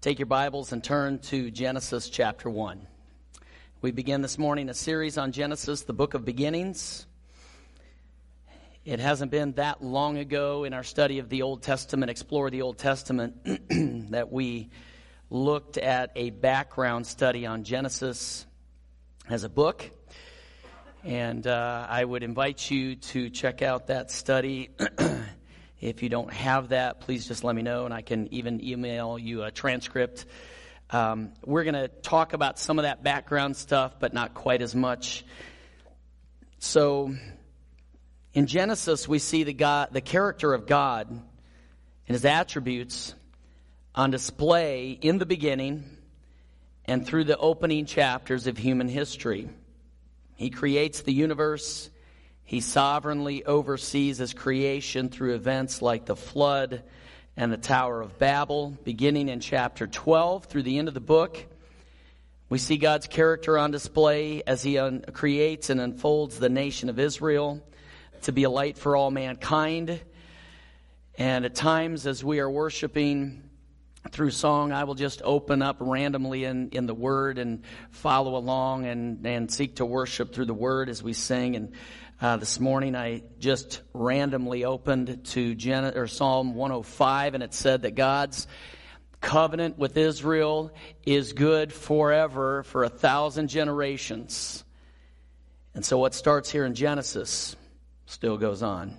Take your Bibles and turn to Genesis chapter 1. We begin this morning a series on Genesis, the book of beginnings. It hasn't been that long ago in our study of the Old Testament, Explore the Old Testament, that we looked at a background study on Genesis as a book. And I would invite you to check out that study. If you don't have that, please just let me know, and I can even email you a transcript. We're going to talk about some of that background stuff, but not quite as much. So, in Genesis, we see the character of God and His attributes on display in the beginning and through the opening chapters of human history. He creates the universe. He sovereignly oversees His creation through events like the flood and the Tower of Babel. Beginning in chapter 12 through the end of the book, we see God's character on display as He creates and unfolds the nation of Israel to be a light for all mankind. And at times as we are worshiping through song, I will just open up randomly in the Word and follow along and seek to worship through the Word as we sing. And this morning I just randomly opened to Psalm 105, and it said that God's covenant with Israel is good forever, for 1,000 generations. And so what starts here in Genesis still goes on.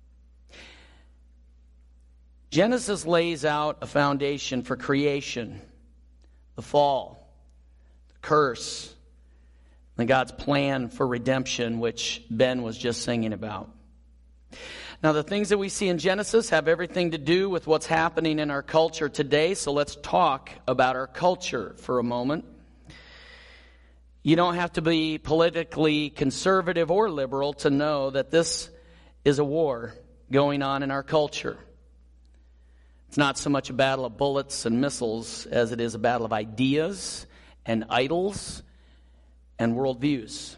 Genesis lays out a foundation for creation, the fall, the curse, and God's plan for redemption, which Ben was just singing about. Now, the things that we see in Genesis have everything to do with what's happening in our culture today, so let's talk about our culture for a moment. You don't have to be politically conservative or liberal to know that this is a war going on in our culture. It's not so much a battle of bullets and missiles as it is a battle of ideas and idols and worldviews.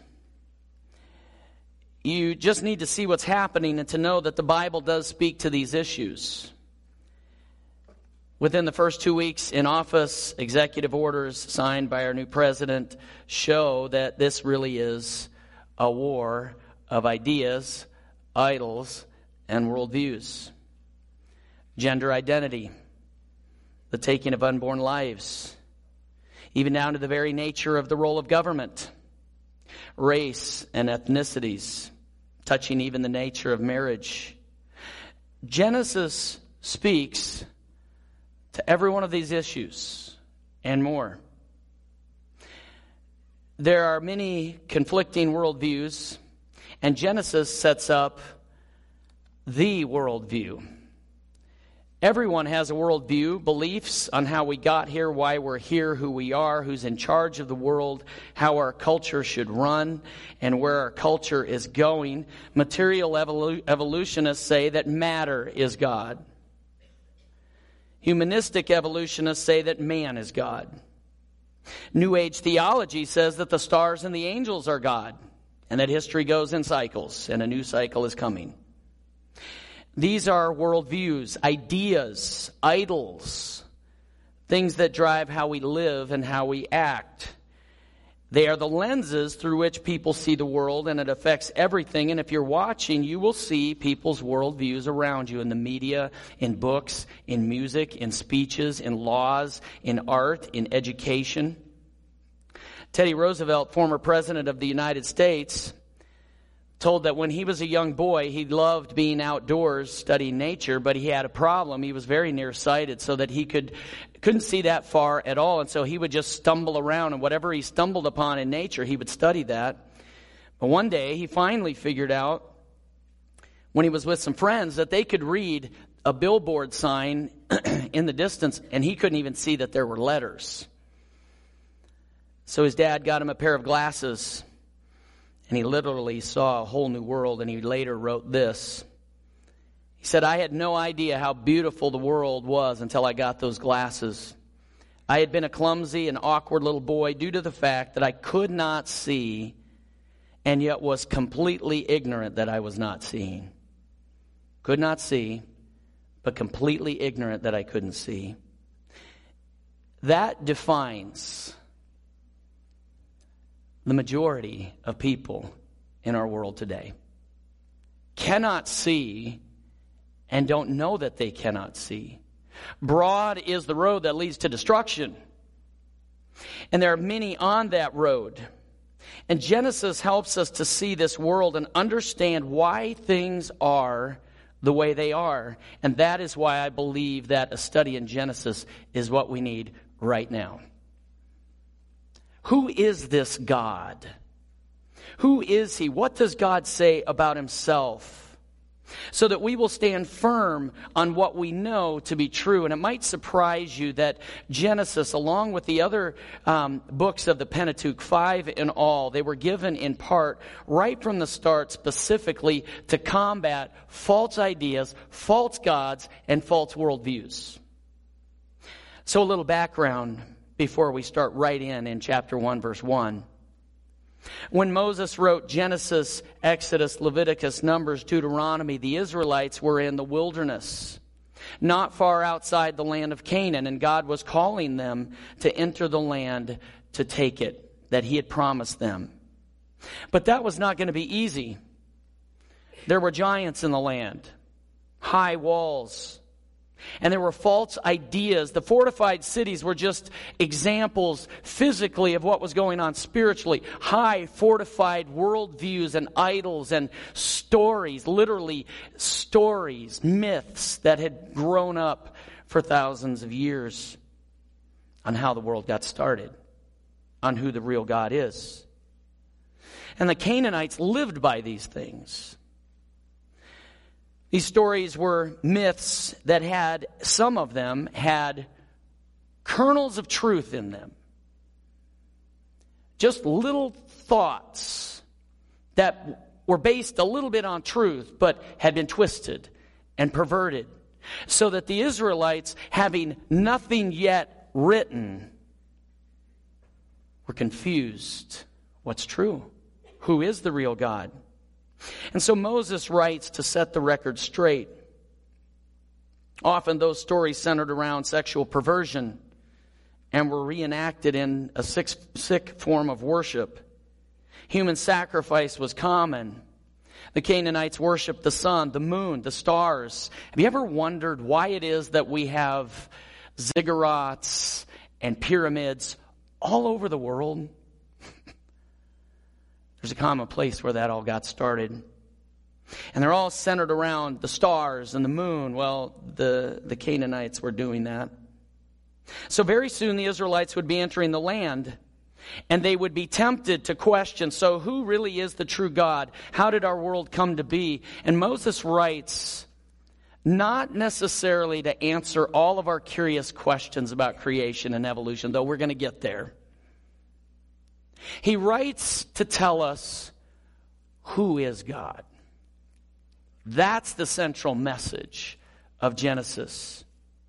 You just need to see what's happening and to know that the Bible does speak to these issues. Within the first 2 weeks in office, executive orders signed by our new president show that this really is a war of ideas, idols, and worldviews. Gender identity, the taking of unborn lives, even down to the very nature of the role of government, race and ethnicities, touching even the nature of marriage. Genesis speaks to every one of these issues and more. There are many conflicting worldviews, and Genesis sets up the worldview. Everyone has a worldview, beliefs on how we got here, why we're here, who we are, who's in charge of the world, how our culture should run, and where our culture is going. Material evolutionists say that matter is God. Humanistic evolutionists say that man is God. New Age theology says that the stars and the angels are God, and that history goes in cycles, and a new cycle is coming. These are worldviews, ideas, idols, things that drive how we live and how we act. They are the lenses through which people see the world, and it affects everything. And if you're watching, you will see people's worldviews around you in the media, in books, in music, in speeches, in laws, in art, in education. Teddy Roosevelt, former president of the United States, told that when he was a young boy, he loved being outdoors studying nature, but he had a problem. He was very nearsighted, so that he couldn't see that far at all, and so he would just stumble around, and whatever he stumbled upon in nature, he would study that. But one day, he finally figured out, when he was with some friends, that they could read a billboard sign in the distance, and he couldn't even see that there were letters. So his dad got him a pair of glasses, and he literally saw a whole new world, and he later wrote this. He said, "I had no idea how beautiful the world was until I got those glasses. I had been a clumsy and awkward little boy due to the fact that I could not see, and yet was completely ignorant that I was not seeing." Could not see, but completely ignorant that I couldn't see. that defines the majority of people in our world today. Cannot see and don't know that they cannot see. Broad is the road that leads to destruction, and there are many on that road. And Genesis helps us to see this world and understand why things are the way they are. And that is why I believe that a study in Genesis is what we need right now. Who is this God? Who is He? What does God say about Himself? So that we will stand firm on what we know to be true. And it might surprise you that Genesis, along with the other books of the Pentateuch, 5 in all, they were given in part right from the start specifically to combat false ideas, false gods, and false worldviews. So a little background before we start right in chapter 1, verse 1. When Moses wrote Genesis, Exodus, Leviticus, Numbers, Deuteronomy, the Israelites were in the wilderness, not far outside the land of Canaan, and God was calling them to enter the land to take it, that He had promised them. But that was not going to be easy. There were giants in the land, high walls, and there were false ideas. The fortified cities were just examples physically of what was going on spiritually. High fortified worldviews and idols and stories, literally stories, myths that had grown up for thousands of years on how the world got started, on who the real God is. And the Canaanites lived by these things. These stories were myths that had, some of them had kernels of truth in them. Just little thoughts that were based a little bit on truth, but had been twisted and perverted. So that the Israelites, having nothing yet written, were confused. What's true? Who is the real God? And so Moses writes to set the record straight. Often those stories centered around sexual perversion and were reenacted in a sick form of worship. Human sacrifice was common. The Canaanites worshiped the sun, the moon, the stars. Have you ever wondered why it is that we have ziggurats and pyramids all over the world? There's a common place where that all got started. And they're all centered around the stars and the moon. Well, the Canaanites were doing that. So very soon the Israelites would be entering the land, and they would be tempted to question, so who really is the true God? How did our world come to be? And Moses writes, not necessarily to answer all of our curious questions about creation and evolution, though we're going to get there. He writes to tell us who is God. That's the central message of Genesis.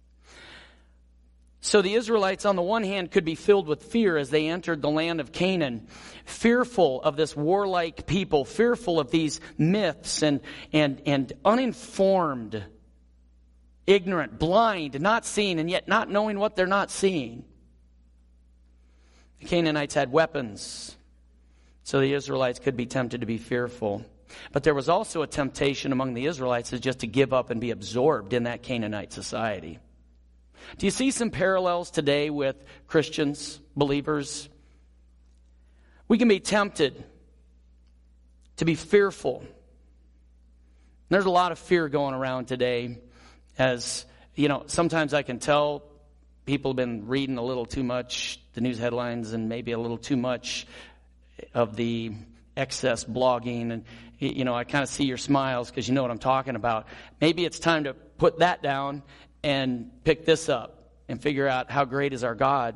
So the Israelites, on the one hand, could be filled with fear as they entered the land of Canaan, fearful of this warlike people, fearful of these myths and uninformed, ignorant, blind, not seeing, and yet not knowing what they're not seeing. The Canaanites had weapons, so the Israelites could be tempted to be fearful. But there was also a temptation among the Israelites is just to give up and be absorbed in that Canaanite society. Do you see some parallels today with Christians, believers? We can be tempted to be fearful. There's a lot of fear going around today. As you know, sometimes I can tell people have been reading a little too much, the news headlines, and maybe a little too much of the excess blogging. And, you know, I kind of see your smiles because you know what I'm talking about. Maybe it's time to put that down and pick this up and figure out how great is our God.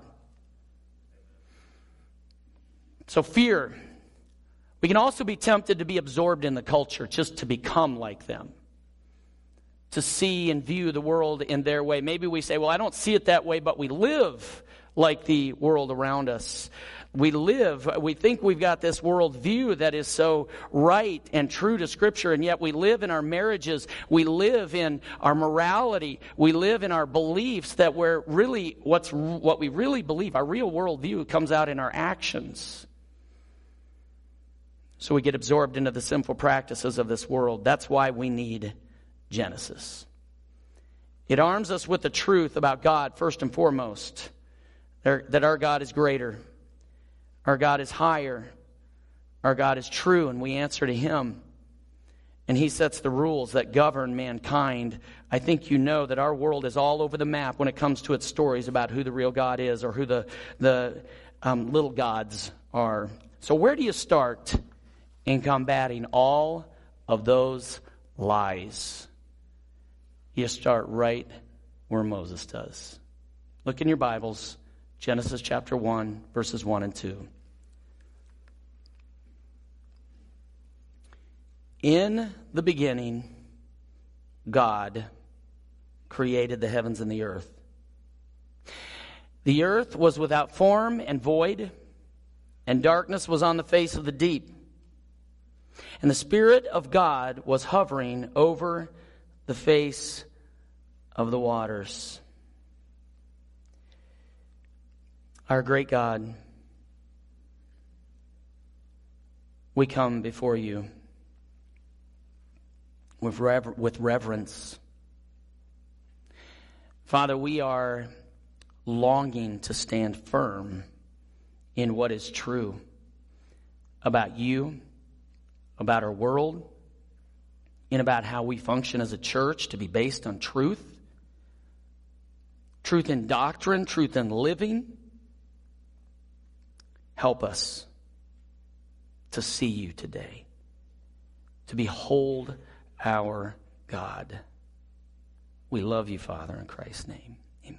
So fear. We can also be tempted to be absorbed in the culture, just to become like them. To see and view the world in their way. Maybe we say, well, I don't see it that way, but we live like the world around us. We think we've got this world view that is so right and true to Scripture, and yet we live in our marriages, we live in our morality, we live in our beliefs that we're really, what we really believe, our real world view comes out in our actions. So we get absorbed into the sinful practices of this world. That's why we need Genesis. It arms us with the truth about God, first and foremost, that our God is greater. Our God is higher. Our God is true, and we answer to Him. And He sets the rules that govern mankind. I think you know that our world is all over the map when it comes to its stories about who the real God is or who the little gods are. So where do you start in combating all of those lies? You start right where Moses does. Look in your Bibles. Genesis chapter 1, verses 1 and 2. In the beginning, God created the heavens and the earth. The earth was without form and void, and darkness was on the face of the deep. And the Spirit of God was hovering over the face of the waters. Our great God, we come before you with reverence. Father, we are longing to stand firm in what is true about you, about our world, and about how we function as a church to be based on truth. Truth in doctrine, truth in living. Help us to see you today, to behold our God. We love you, Father, in Christ's name. Amen.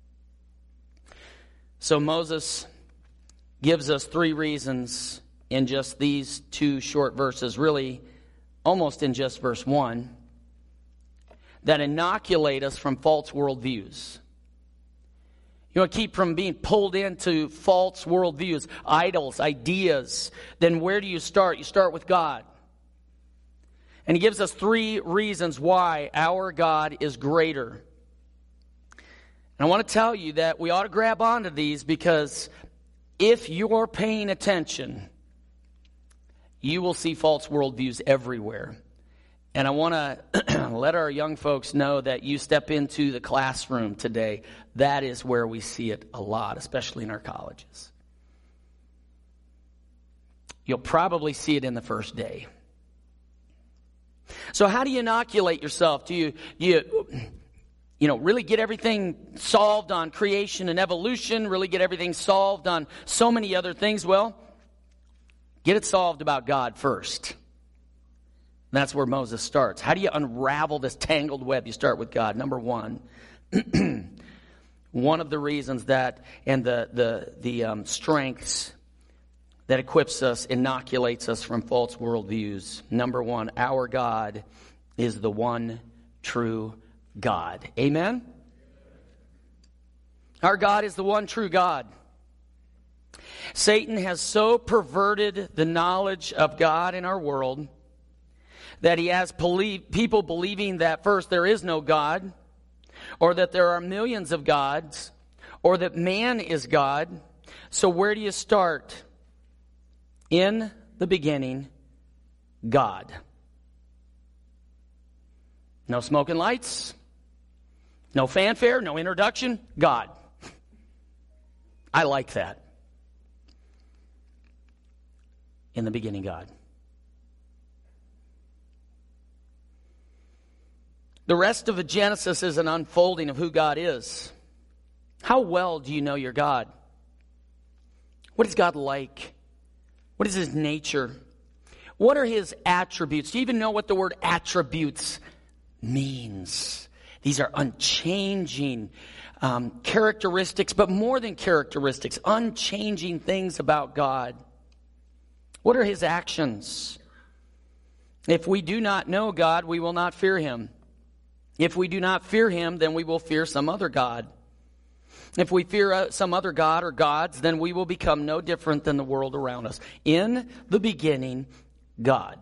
So Moses gives us 3 reasons in just these 2 short verses, really almost in just verse 1, that inoculate us from false worldviews. You want to keep from being pulled into false worldviews, idols, ideas. Then where do you start? You start with God. And he gives us 3 reasons why our God is greater. And I want to tell you that we ought to grab onto these, because if you're paying attention, you will see false worldviews everywhere. And I want to let our young folks know that you step into the classroom today. That is where we see it a lot, especially in our colleges. You'll probably see it in the first day. So how do you inoculate yourself? Do you really get everything solved on creation and evolution, really get everything solved on so many other things? Well, get it solved about God first. That's where Moses starts. How do you unravel this tangled web? You start with God. Number 1, one of the reasons that, and the strengths that equips us, inoculates us from false worldviews. Number 1, our God is the one true God. Amen? Our God is the one true God. Satan has so perverted the knowledge of God in our world that he has people believing that, first, there is no God, or that there are millions of gods, or that man is God. So where do you start? In the beginning, God. No smoking lights, no fanfare, no introduction, God. I like that. In the beginning, God. The rest of the Genesis is an unfolding of who God is. How well do you know your God? What is God like? What is His nature? What are His attributes? Do you even know what the word attributes means? These are unchanging characteristics, but more than characteristics, unchanging things about God. What are His actions? If we do not know God, we will not fear Him. If we do not fear Him, then we will fear some other God. If we fear some other god or gods, then we will become no different than the world around us. In the beginning, God.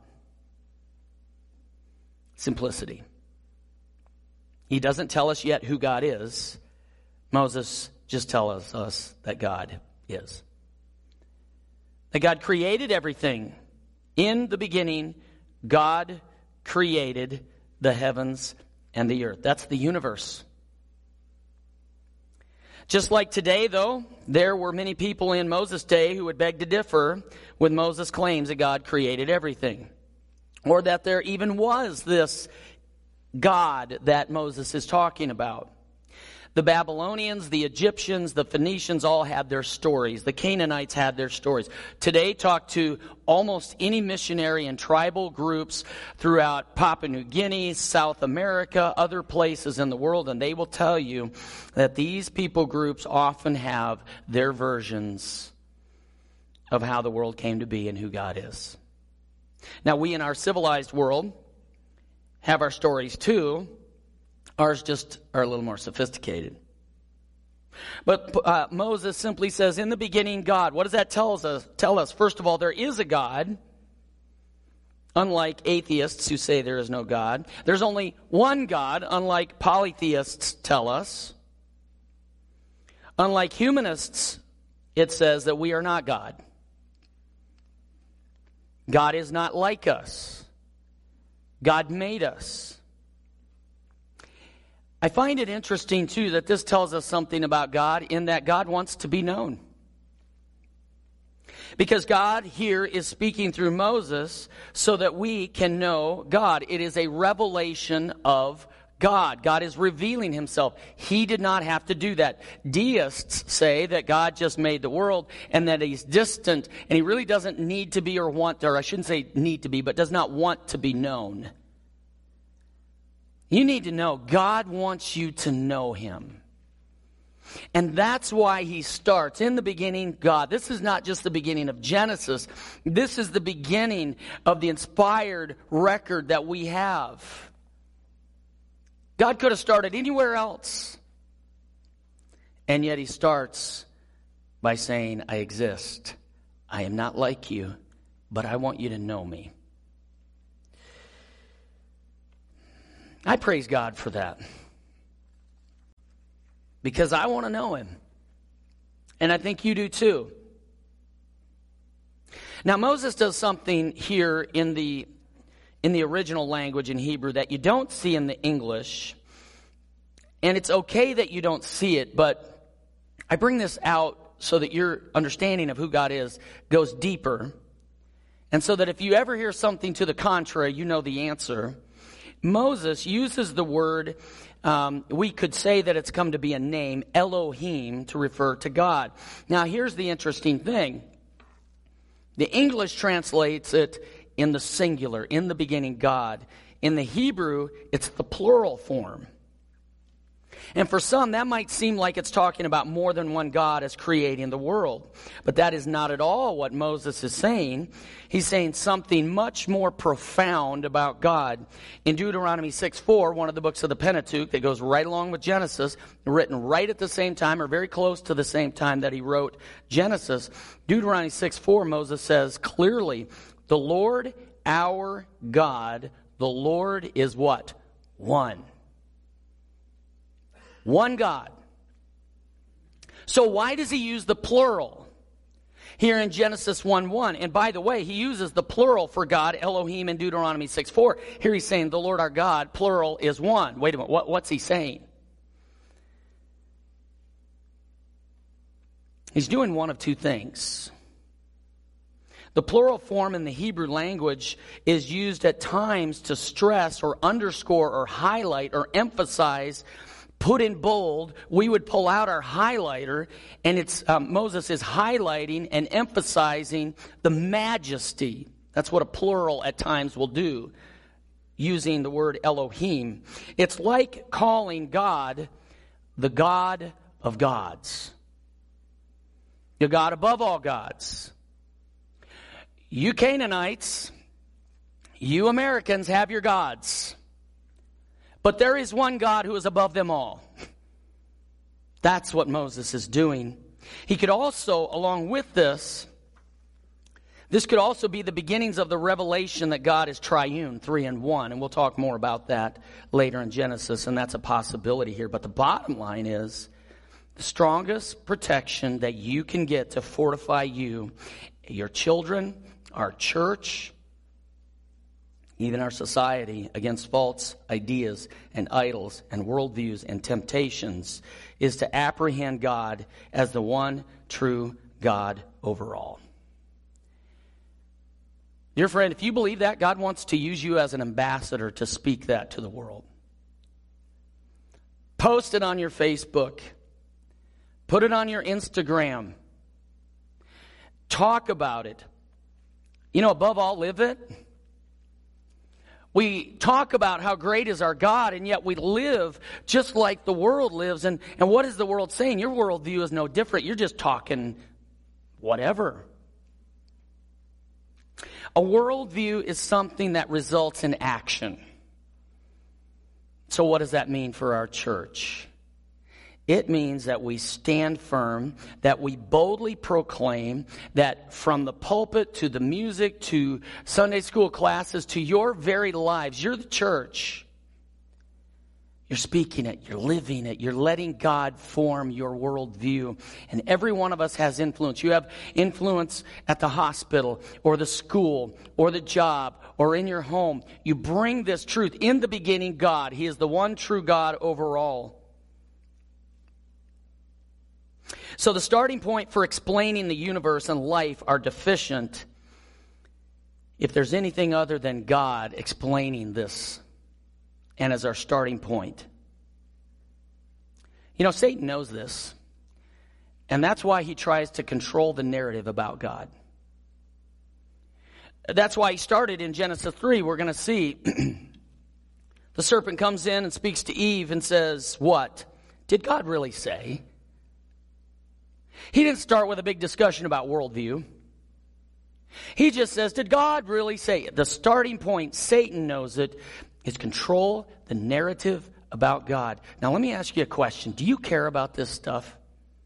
Simplicity. He doesn't tell us yet who God is. Moses just tells us that God is. That God created everything. In the beginning, God created the heavens and the earth. That's the universe. Just like today, though, there were many people in Moses' day who would beg to differ with Moses' claims that God created everything. Or that there even was this God that Moses is talking about. The Babylonians, the Egyptians, the Phoenicians all had their stories. The Canaanites had their stories. Today, talk to almost any missionary and tribal groups throughout Papua New Guinea, South America, other places in the world, and they will tell you that these people groups often have their versions of how the world came to be and who God is. Now, we in our civilized world have our stories too. Ours just are a little more sophisticated. But Moses simply says, in the beginning, God. What does that tell us? First of all, there is a God. Unlike atheists who say there is no God. There's only one God, unlike polytheists tell us. Unlike humanists, it says that we are not God. God is not like us. God made us. I find it interesting, too, that this tells us something about God in that God wants to be known. Because God here is speaking through Moses so that we can know God. It is a revelation of God. God is revealing himself. He did not have to do that. Deists say that God just made the world and that he's distant and he really doesn't need to be or want, or I shouldn't say need to be, but does not want to be known. You need to know God wants you to know him. And that's why he starts in the beginning, God. This is not just the beginning of Genesis. This is the beginning of the inspired record that we have. God could have started anywhere else. And yet he starts by saying, I exist. I am not like you, but I want you to know me. I praise God for that. Because I want to know him. And I think you do too. Now Moses does something here in the original language in Hebrew that you don't see in the English. And it's okay that you don't see it, but I bring this out so that your understanding of who God is goes deeper. And so that if you ever hear something to the contrary, you know the answer. Moses uses the word, we could say that it's come to be a name, Elohim, to refer to God. Now here's the interesting thing. The English translates it in the singular, in the beginning, God. In the Hebrew, it's the plural form. And for some, that might seem like it's talking about more than one God as creating the world. But that is not at all what Moses is saying. He's saying something much more profound about God. In Deuteronomy 6:4, one of the books of the Pentateuch that goes right along with Genesis, written right at the same time or very close to the same time that he wrote Genesis, Deuteronomy 6:4, Moses says clearly, the Lord our God, the Lord is what? One. One God. So why does he use the plural here in Genesis 1:1? And by the way, he uses the plural for God, Elohim, in Deuteronomy 6:4. Here he's saying the Lord our God, plural, is one. Wait a minute, what's he saying? He's doing one of two things. The plural form in the Hebrew language is used at times to stress or underscore or highlight or emphasize. Put in bold, we would pull out our highlighter, and it's Moses is highlighting and emphasizing the majesty. That's what a plural at times will do, using the word Elohim. It's like calling God the God of gods, the God above all gods. You Canaanites, you Americans have your gods. But there is one God who is above them all. That's what Moses is doing. He could also, along with this could also be the beginnings of the revelation that God is triune, 3 in 1. And we'll talk more about that later in Genesis, and that's a possibility here. But the bottom line is, the strongest protection that you can get to fortify you, your children, our church, even our society, against false ideas and idols and worldviews and temptations, is to apprehend God as the one true God over all. Dear friend, if you believe that, God wants to use you as an ambassador to speak that to the world. Post it on your Facebook. Put it on your Instagram. Talk about it. Above all, live it. We talk about how great is our God, and yet we live just like the world lives. And what is the world saying? Your worldview is no different. You're just talking whatever. A worldview is something that results in action. So what does that mean for our church? It means that we stand firm, that we boldly proclaim, that from the pulpit to the music to Sunday school classes to your very lives, you're the church. You're speaking it, you're living it, you're letting God form your worldview. And every one of us has influence. You have influence at the hospital or the school or the job or in your home. You bring this truth. In the beginning, God. He is the one true God over all. So the starting point for explaining the universe and life are deficient if there's anything other than God explaining this and as our starting point. Satan knows this, and that's why he tries to control the narrative about God. That's why he started in Genesis 3. We're going to see the serpent comes in and speaks to Eve and says, what? Did God really say? He didn't start with a big discussion about worldview. He just says, did God really say? The starting point, Satan knows it, is control the narrative about God. Now let me ask you a question. Do you care about this stuff?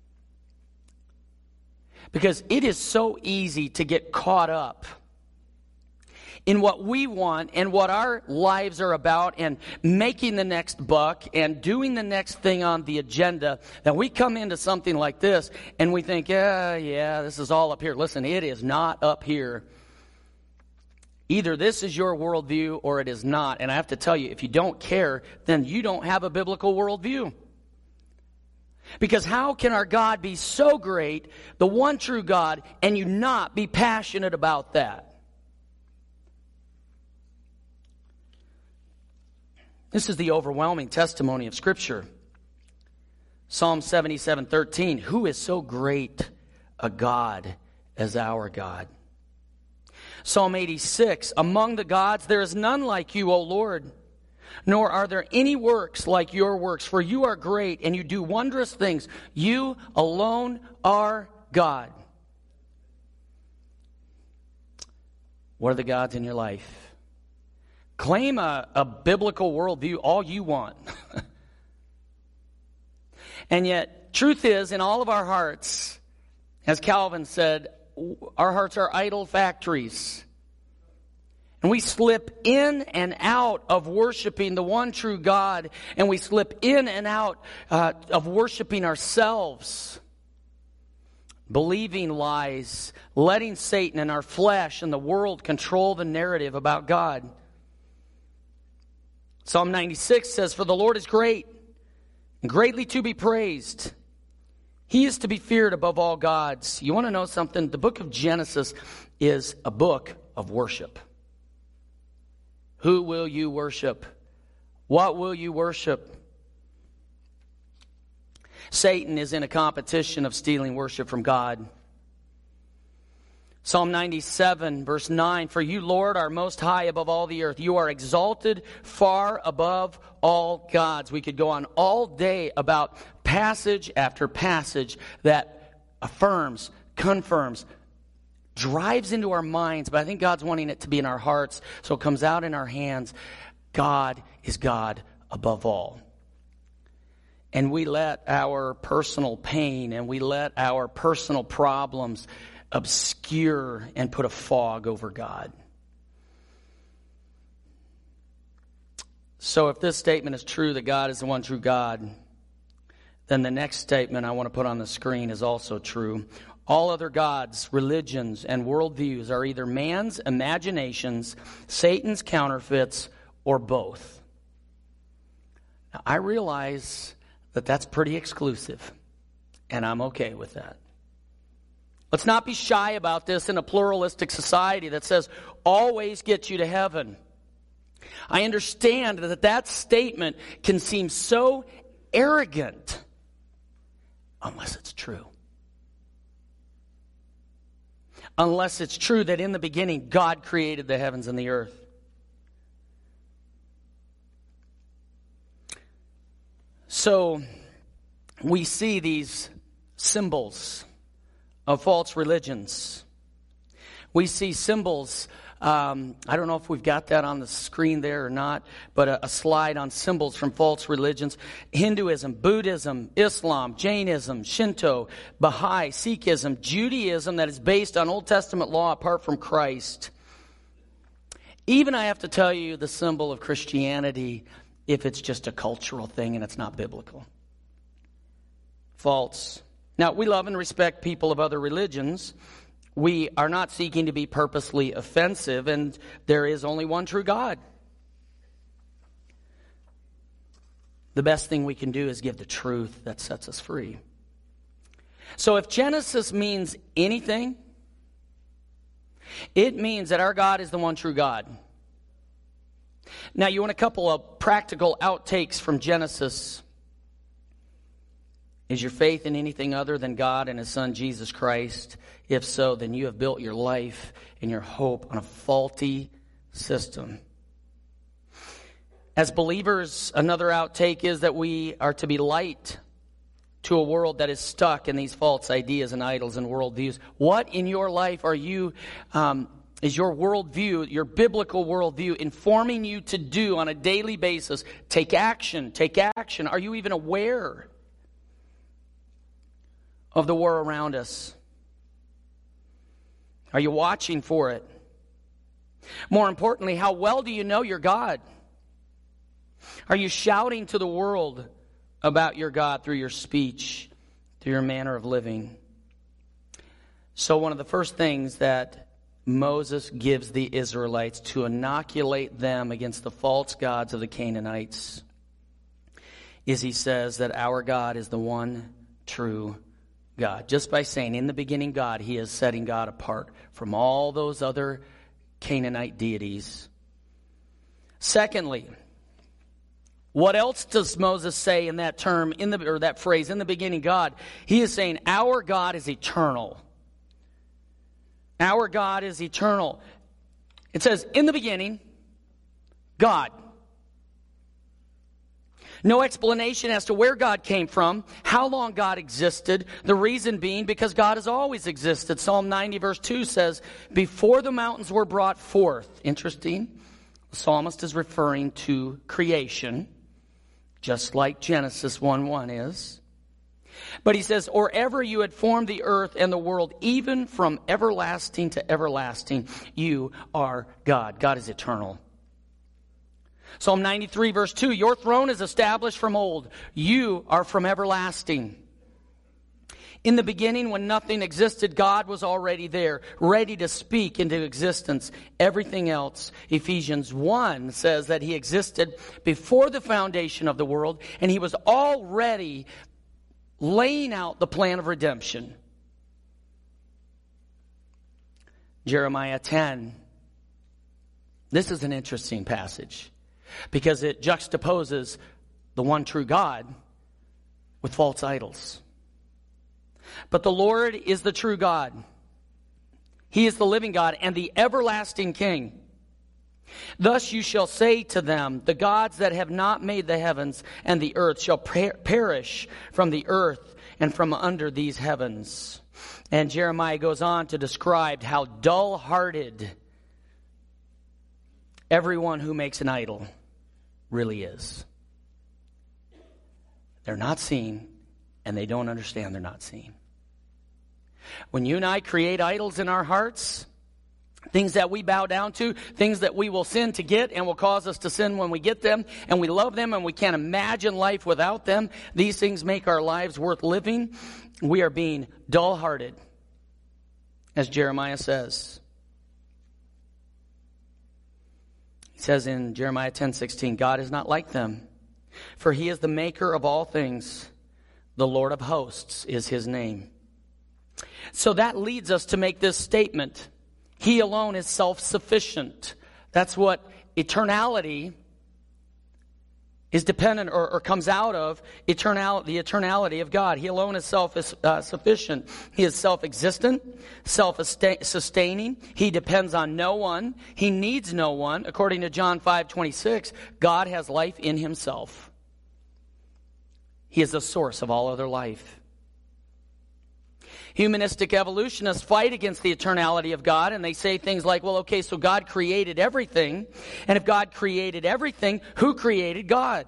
Because it is so easy to get caught up in what we want and what our lives are about and making the next buck and doing the next thing on the agenda, that we come into something like this and we think, yeah, this is all up here. Listen, it is not up here. Either this is your worldview or it is not. And I have to tell you, if you don't care, then you don't have a biblical worldview. Because how can our God be so great, the one true God, and you not be passionate about that? This is the overwhelming testimony of Scripture. Psalm 77:13. Who is so great a God as our God? Psalm 86. Among the gods there is none like you, O Lord, nor are there any works like your works. For you are great and you do wondrous things. You alone are God. What are the gods in your life? Claim a biblical worldview all you want. And yet, truth is, in all of our hearts, as Calvin said, our hearts are idol factories. And we slip in and out of worshiping the one true God, and we slip in and out of worshiping ourselves, believing lies, letting Satan and our flesh and the world control the narrative about God. Psalm 96 says, for the Lord is great and greatly to be praised. He is to be feared above all gods. You want to know something? The book of Genesis is a book of worship. Who will you worship? What will you worship? Satan is in a competition of stealing worship from God. Psalm 97, verse 9, for you, Lord, are most high above all the earth. You are exalted far above all gods. We could go on all day about passage after passage that affirms, confirms, drives into our minds, but I think God's wanting it to be in our hearts, so it comes out in our hands. God is God above all. And we let our personal pain and we let our personal problems obscure and put a fog over God. So if this statement is true, that God is the one true God, then the next statement I want to put on the screen is also true. All other gods, religions, and worldviews are either man's imaginations, Satan's counterfeits, or both. Now, I realize that that's pretty exclusive, and I'm okay with that. Let's not be shy about this in a pluralistic society that says, always get you to heaven. I understand that that statement can seem so arrogant unless it's true. Unless it's true that in the beginning God created the heavens and the earth. So we see these symbols of false religions. We see symbols. I don't know if we've got that on the screen there or not, but a slide on symbols from false religions. Hinduism, Buddhism, Islam, Jainism, Shinto, Baha'i, Sikhism, Judaism that is based on Old Testament law apart from Christ. Even I have to tell you the symbol of Christianity, if it's just a cultural thing and it's not biblical. False. Now, we love and respect people of other religions. We are not seeking to be purposely offensive, and there is only one true God. The best thing we can do is give the truth that sets us free. So if Genesis means anything, it means that our God is the one true God. Now, you want a couple of practical outtakes from Genesis. Is your faith in anything other than God and His Son, Jesus Christ? If so, then you have built your life and your hope on a faulty system. As believers, another outtake is that we are to be light to a world that is stuck in these false ideas and idols and worldviews. What in your life are you... is your worldview, your biblical worldview, informing you to do on a daily basis? Take action. Take action. Are you even aware of the war around us? Are you watching for it? More importantly, how well do you know your God? Are you shouting to the world about your God through your speech, through your manner of living? So one of the first things that Moses gives the Israelites to inoculate them against the false gods of the Canaanites is he says that our God is the one true God. Just by saying, in the beginning God, he is setting God apart from all those other Canaanite deities. Secondly, what else does Moses say in that term, or that phrase, in the beginning God? He is saying, our God is eternal. Our God is eternal. It says, in the beginning, God. No explanation as to where God came from, how long God existed. The reason being because God has always existed. Psalm 90 verse 2 says, before the mountains were brought forth. Interesting. The psalmist is referring to creation, just like Genesis 1:1 is. But he says, or ever you had formed the earth and the world, even from everlasting to everlasting, you are God. God is eternal. Psalm 93 verse 2, your throne is established from old. You are from everlasting. In the beginning, when nothing existed, God was already there, ready to speak into existence everything else. Ephesians 1 says that he existed before the foundation of the world, and he was already laying out the plan of redemption. Jeremiah 10. This is an interesting passage because it juxtaposes the one true God with false idols. But the Lord is the true God. He is the living God and the everlasting King. Thus you shall say to them, the gods that have not made the heavens and the earth shall perish from the earth and from under these heavens. And Jeremiah goes on to describe how dull-hearted everyone who makes an idol really is. They're not seen, and they don't understand they're not seen. When you and I create idols in our hearts, things that we bow down to, things that we will sin to get and will cause us to sin when we get them, and we love them and we can't imagine life without them, these things make our lives worth living. We are being dull-hearted, as Jeremiah says. He says in Jeremiah 10:16, God is not like them, for he is the maker of all things. The Lord of hosts is his name. So that leads us to make this statement. He alone is self-sufficient. That's what eternality is dependent or comes out of, the eternality of God. He alone is self-sufficient. He is self-existent, self-sustaining. He depends on no one. He needs no one. According to John 5:26, God has life in himself. He is the source of all other life. Humanistic evolutionists fight against the eternality of God, and they say things like, well, okay, so God created everything, and if God created everything, who created God?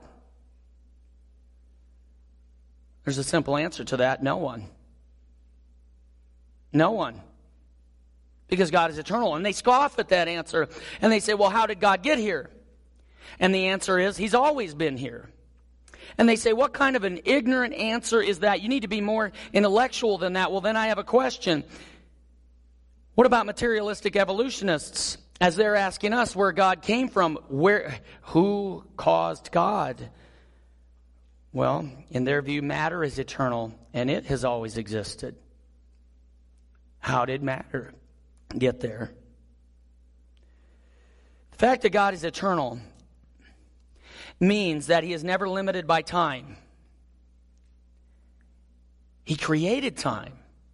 There's a simple answer to that: no one. No one. Because God is eternal. And they scoff at that answer, and they say, well, how did God get here? And the answer is, he's always been here. And they say, what kind of an ignorant answer is that? You need to be more intellectual than that. Well, then I have a question. What about materialistic evolutionists? As they're asking us where God came from, who caused God? Well, in their view, matter is eternal, and it has always existed. How did matter get there? The fact that God is eternal means that he is never limited by time. He created time.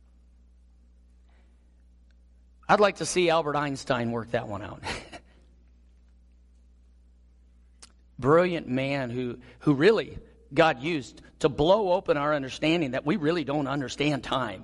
I'd like to see Albert Einstein work that one out. Brilliant man who really God used to blow open our understanding that we really don't understand time.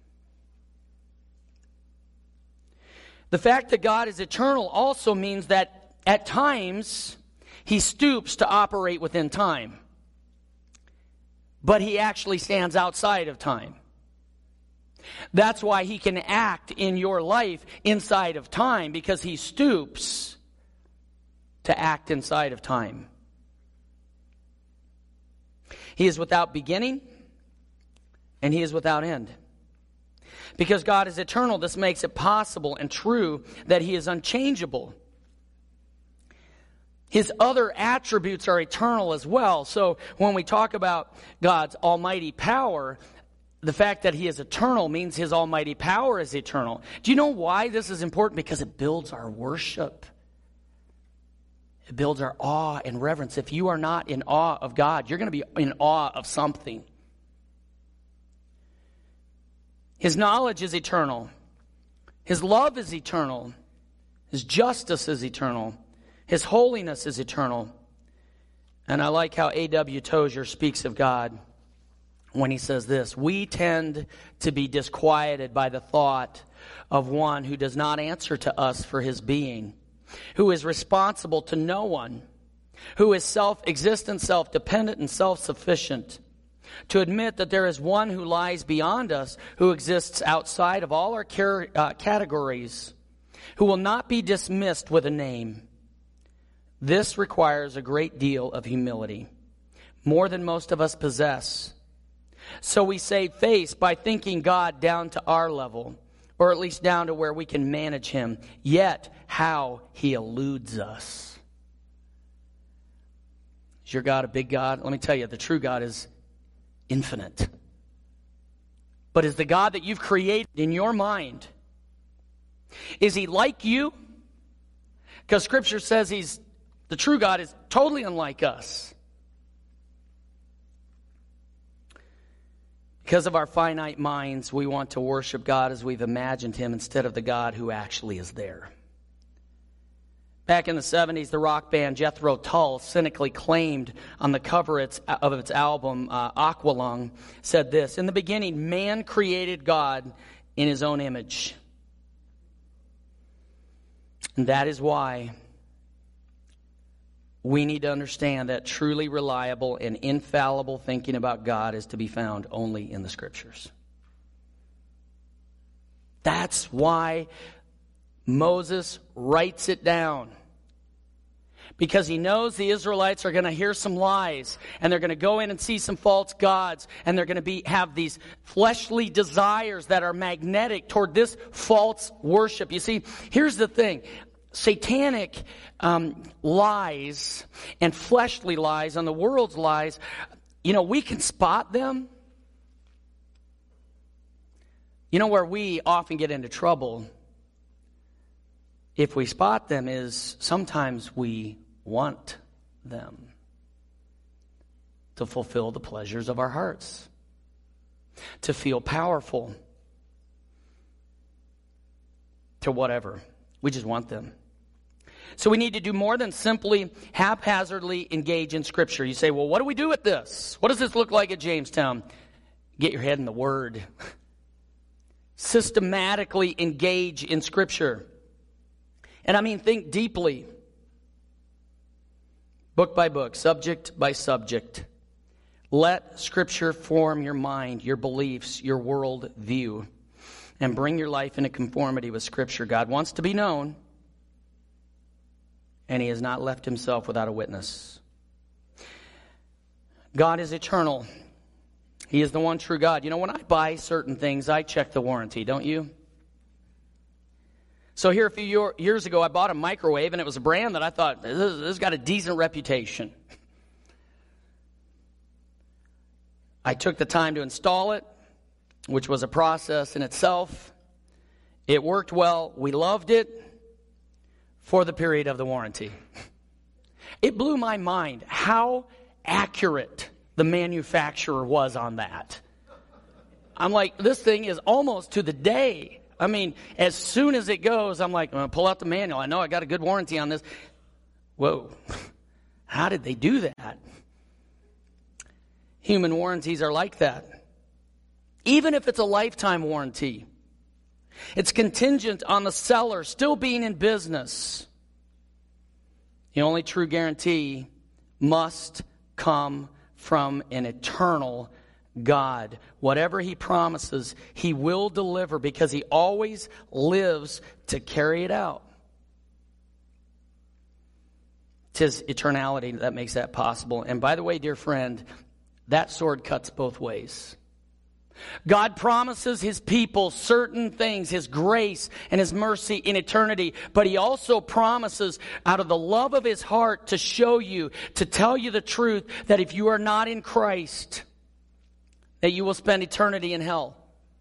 The fact that God is eternal also means that at times he stoops to operate within time. But he actually stands outside of time. That's why he can act in your life inside of time, because he stoops to act inside of time. He is without beginning, and he is without end. Because God is eternal, this makes it possible and true that he is unchangeable. His other attributes are eternal as well. So when we talk about God's almighty power, the fact that he is eternal means his almighty power is eternal. Do you know why this is important? Because it builds our worship. It builds our awe and reverence. If you are not in awe of God, you're going to be in awe of something. His knowledge is eternal. His love is eternal. His justice is eternal. His holiness is eternal. And I like how A.W. Tozer speaks of God when he says this: we tend to be disquieted by the thought of one who does not answer to us for his being, who is responsible to no one, who is self-existent, self-dependent, and self-sufficient. To admit that there is one who lies beyond us, who exists outside of all our categories, who will not be dismissed with a name. This requires a great deal of humility, more than most of us possess. So we save face by thinking God down to our level, or at least down to where we can manage him. Yet, how he eludes us. Is your God a big God? Let me tell you, the true God is infinite. But is the God that you've created in your mind, is he like you? Because Scripture says the true God is totally unlike us. Because of our finite minds, we want to worship God as we've imagined him instead of the God who actually is there. Back in the 70s, the rock band Jethro Tull cynically claimed on the cover of its album, Aqualung, said this: in the beginning, man created God in his own image. And that is why we need to understand that truly reliable and infallible thinking about God is to be found only in the Scriptures. That's why Moses writes it down. Because he knows the Israelites are going to hear some lies, and they're going to go in and see some false gods, and they're going to have these fleshly desires that are magnetic toward this false worship. You see, here's the thing. Satanic lies and fleshly lies and the world's lies, we can spot them. Where we often get into trouble if we spot them is sometimes we want them to fulfill the pleasures of our hearts, to feel powerful, to whatever. We just want them. So we need to do more than simply haphazardly engage in Scripture. You say, well, what do we do with this? What does this look like at Jamestown? Get your head in the Word. Systematically engage in Scripture. And I mean, think deeply. Book by book, subject by subject. Let Scripture form your mind, your beliefs, your world view, and bring your life into conformity with Scripture. God wants to be known, and He has not left Himself without a witness. God is eternal. He is the one true God. When I buy certain things, I check the warranty, don't you? So here a few years ago, I bought a microwave, and it was a brand that I thought, this has got a decent reputation. I took the time to install it, which was a process in itself. It worked well. We loved it for the period of the warranty. It blew my mind how accurate the manufacturer was on that. I'm like, this thing is almost to the day. I mean, as soon as it goes, I'm like, I'm going to pull out the manual. I know I got a good warranty on this. Whoa. How did they do that? Human warranties are like that. Even if it's a lifetime warranty, it's contingent on the seller still being in business. The only true guarantee must come from an eternal God. Whatever He promises, He will deliver because He always lives to carry it out. It's His eternality that makes that possible. And by the way, dear friend, that sword cuts both ways. God promises His people certain things, His grace and His mercy in eternity. But He also promises out of the love of His heart to show you, to tell you the truth, that if you are not in Christ, that you will spend eternity in hell.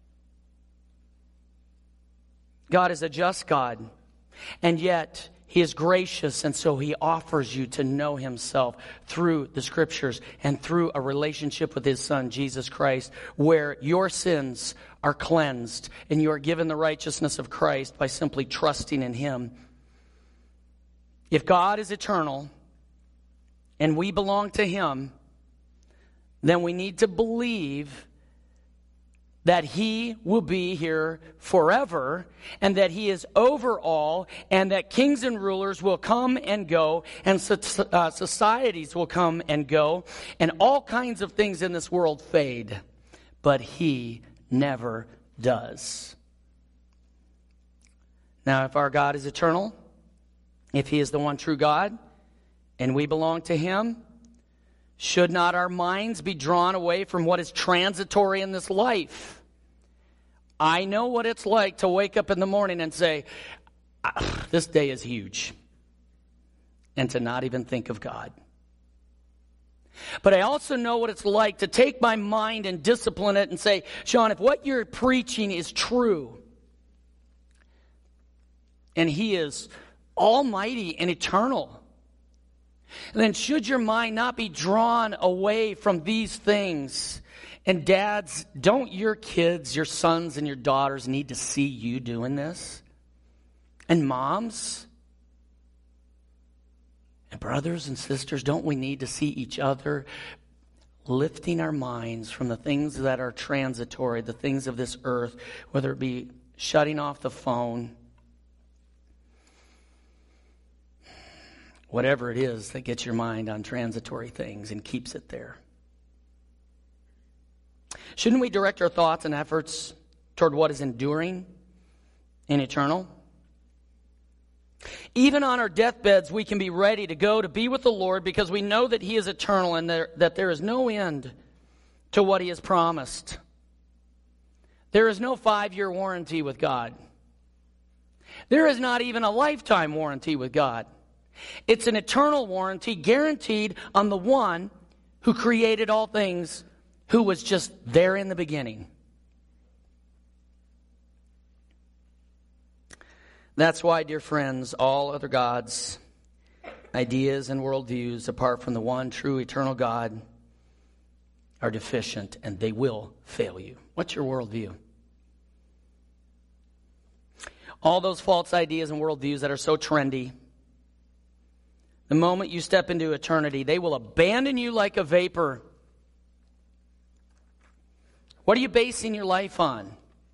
God is a just God, and yet He is gracious, and so He offers you to know Himself through the Scriptures and through a relationship with His Son, Jesus Christ, where your sins are cleansed and you are given the righteousness of Christ by simply trusting in Him. If God is eternal and we belong to Him, then we need to believe that He will be here forever, and that He is over all, and that kings and rulers will come and go, and societies will come and go, and all kinds of things in this world fade. But He never does. Now, if our God is eternal, if He is the one true God, and we belong to Him, should not our minds be drawn away from what is transitory in this life? I know what it's like to wake up in the morning and say, this day is huge, and to not even think of God. But I also know what it's like to take my mind and discipline it and say, Sean, if what you're preaching is true, and He is almighty and eternal, then should your mind not be drawn away from these things? And dads, don't your kids, your sons and your daughters need to see you doing this? And moms and brothers and sisters, don't we need to see each other lifting our minds from the things that are transitory, the things of this earth, whether it be shutting off the phone, whatever it is that gets your mind on transitory things and keeps it there. Shouldn't we direct our thoughts and efforts toward what is enduring and eternal? Even on our deathbeds, we can be ready to go to be with the Lord because we know that He is eternal and that there is no end to what He has promised. There is no 5-year warranty with God. There is not even a lifetime warranty with God. It's an eternal warranty guaranteed on the one who created all things, who was just there in the beginning. That's why, dear friends, all other gods, ideas, and worldviews apart from the one true eternal God are deficient, and they will fail you. What's your worldview? All those false ideas and worldviews that are so trendy, the moment you step into eternity, they will abandon you like a vapor. What are you basing your life on?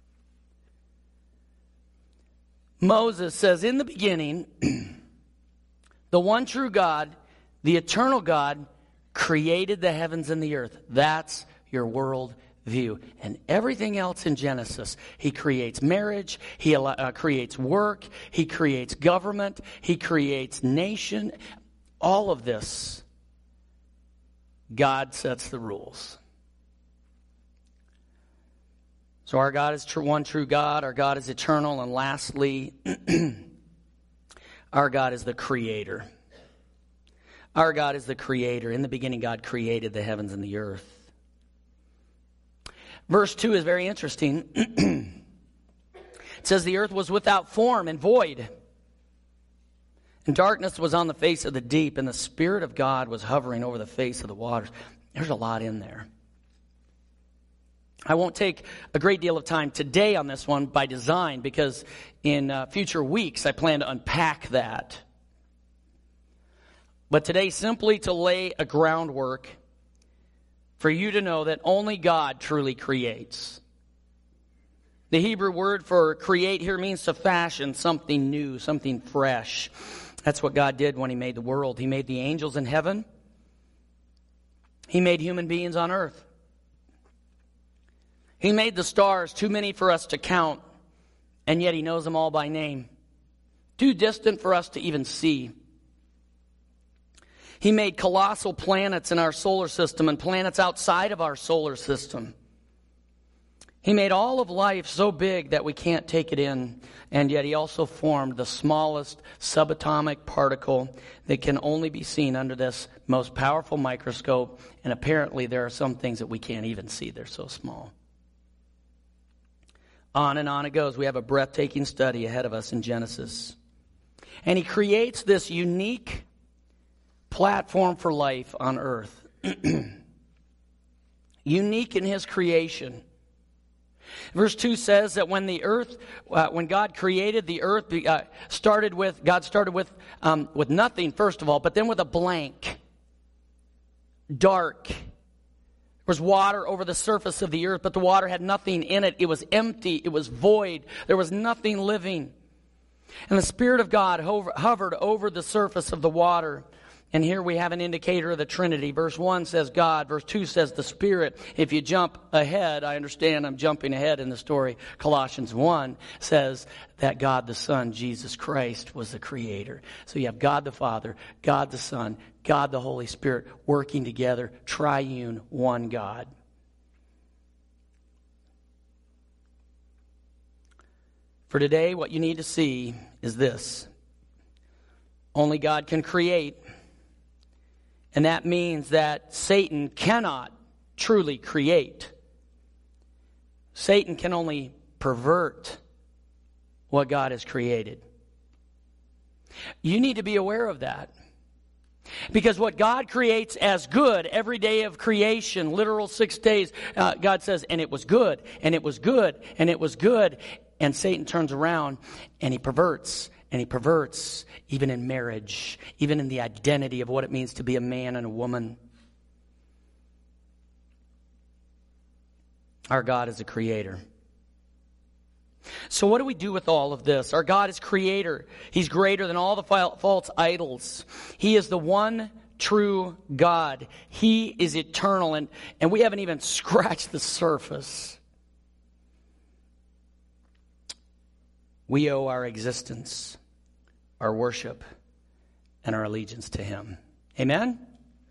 Moses says, in the beginning, the one true God, the eternal God, created the heavens and the earth. That's your world view. And everything else in Genesis, He creates marriage, He creates work, He creates government, He creates nation. All of this, God sets the rules. So our God is one true God. Our God is eternal. And lastly, our God is the Creator. Our God is the Creator. In the beginning, God created the heavens and the earth. Verse 2 is very interesting. It says, the earth was without form and void, and darkness was on the face of the deep, and the Spirit of God was hovering over the face of the waters. There's a lot in there. I won't take a great deal of time today on this one by design, because in future weeks I plan to unpack that. But today, simply to lay a groundwork for you to know that only God truly creates. The Hebrew word for create here means to fashion something new, something fresh. That's what God did when He made the world. He made the angels in heaven. He made human beings on earth. He made the stars, too many for us to count, and yet He knows them all by name. Too distant for us to even see. He made colossal planets in our solar system and planets outside of our solar system. He made all of life so big that we can't take it in, and yet He also formed the smallest subatomic particle that can only be seen under this most powerful microscope, and apparently there are some things that we can't even see. They're so small. On and on it goes. We have a breathtaking study ahead of us in Genesis. And He creates this unique platform for life on earth. Unique in His creation. Verse 2 says that when the earth, when God created the earth, God started with nothing, first of all, but then with a blank. Dark. There was water over the surface of the earth, but the water had nothing in it. It was empty. It was void. There was nothing living. And the Spirit of God hovered over the surface of the water. And here we have an indicator of the Trinity. Verse 1 says God. Verse 2 says the Spirit. If you jump ahead, I understand I'm jumping ahead in the story. Colossians 1 says that God the Son, Jesus Christ, was the Creator. So you have God the Father, God the Son, God the Holy Spirit working together, triune, one God. For today, what you need to see is this. Only God can create. And that means that Satan cannot truly create. Satan can only pervert what God has created. You need to be aware of that. Because what God creates as good, every day of creation, literal 6 days, God says, and it was good, and it was good, and it was good. And Satan turns around and he perverts. And he perverts, even in marriage, even in the identity of what it means to be a man and a woman. Our God is a creator. So what do we do with all of this? Our God is creator. He's greater than all the false idols. He is the one true God. He is eternal, and we haven't even scratched the surface. We owe our existence, our worship, and our allegiance to Him. Amen?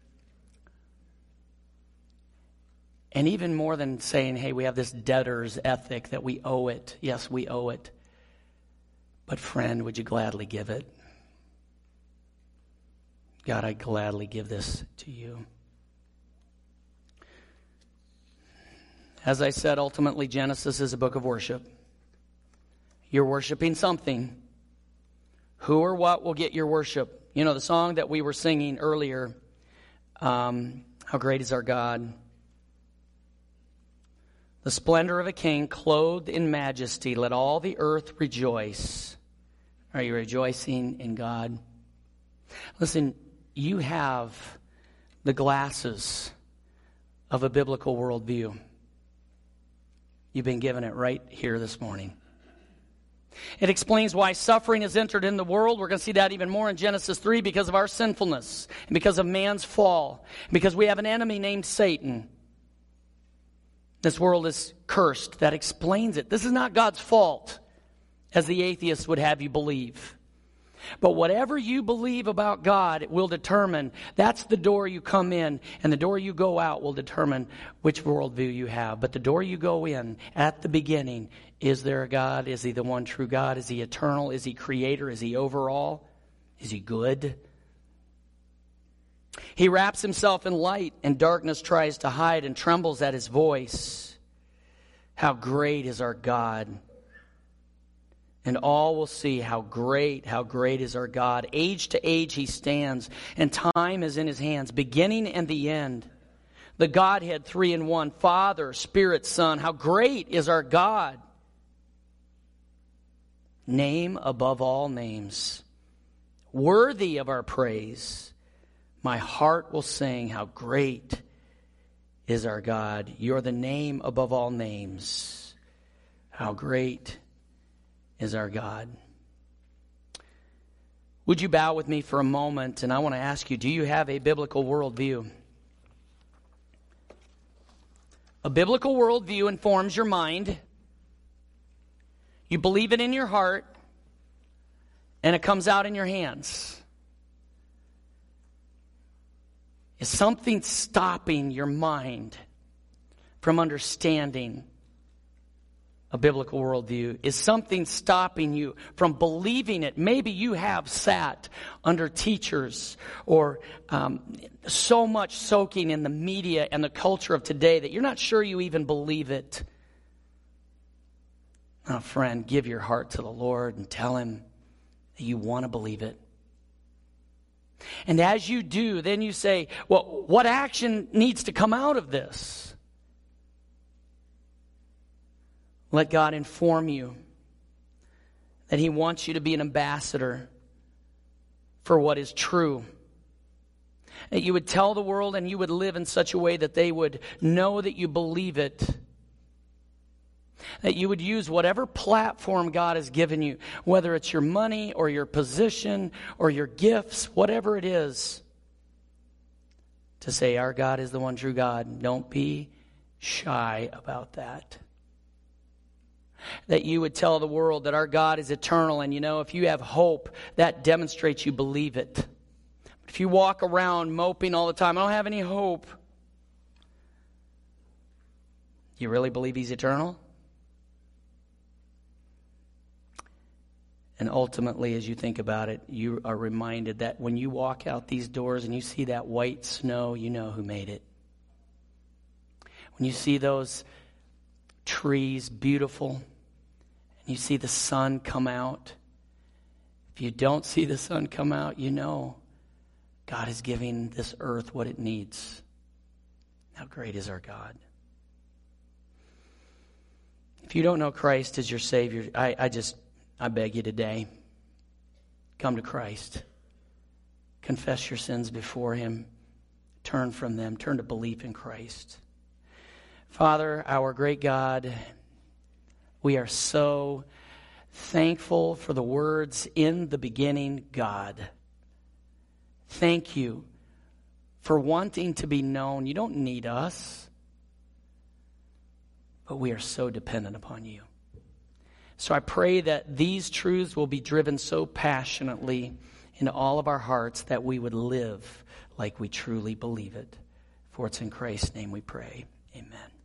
And even more than saying, hey, we have this debtor's ethic that we owe it. Yes, we owe it. But friend, would you gladly give it? God, I gladly give this to you. As I said, ultimately, Genesis is a book of worship. You're worshiping something. Who or what will get your worship? You know, the song that we were singing earlier, How Great Is Our God. The splendor of a king clothed in majesty, let all the earth rejoice. Are you rejoicing in God? Listen, you have the glasses of a biblical worldview. You've been given it right here this morning. It explains why suffering has entered in the world. We're going to see that even more in Genesis 3 because of our sinfulness and because of man's fall. Because we have an enemy named Satan. This world is cursed. That explains it. This is not God's fault, as the atheists would have you believe. But whatever you believe about God will determine, that's the door you come in, and the door you go out will determine which worldview you have. But the door you go in at the beginning, is there a God? Is He the one true God? Is He eternal? Is He creator? Is He overall? Is He good? He wraps Himself in light, and darkness tries to hide and trembles at His voice. How great is our God! And all will see how great is our God. Age to age He stands, and time is in His hands, beginning and the end. The Godhead, 3 in 1, Father, Spirit, Son. How great is our God! Name above all names, worthy of our praise. My heart will sing, how great is our God. You're the name above all names. How great is our God. Would you bow with me for a moment? And I want to ask you, do you have a biblical worldview? A biblical worldview informs your mind. You believe it in your heart, and it comes out in your hands. Is something stopping your mind from understanding a biblical worldview? Is something stopping you from believing it? Maybe you have sat under teachers or so much soaking in the media and the culture of today that you're not sure you even believe it. Oh, friend, give your heart to the Lord and tell Him that you want to believe it. And as you do, then you say, well, what action needs to come out of this? Let God inform you that He wants you to be an ambassador for what is true. That you would tell the world and you would live in such a way that they would know that you believe it. That you would use whatever platform God has given you, whether it's your money or your position or your gifts, whatever it is, to say our God is the one true God. Don't be shy about that. That you would tell the world that our God is eternal, and you know, if you have hope, that demonstrates you believe it. If you walk around moping all the time, I don't have any hope. You really believe He's eternal? And ultimately, as you think about it, you are reminded that when you walk out these doors and you see that white snow, you know who made it. When you see those trees beautiful, and you see the sun come out, if you don't see the sun come out, you know God is giving this earth what it needs. How great is our God. If you don't know Christ as your Savior, I beg you today, come to Christ. Confess your sins before Him. Turn from them. Turn to belief in Christ. Father, our great God, we are so Thankful for the words, in the beginning, God. Thank you for wanting to be known. You don't need us, but we are so dependent upon you. So I pray that these truths will be driven so passionately into all of our hearts that we would live like we truly believe it. For it's in Christ's name we pray. Amen.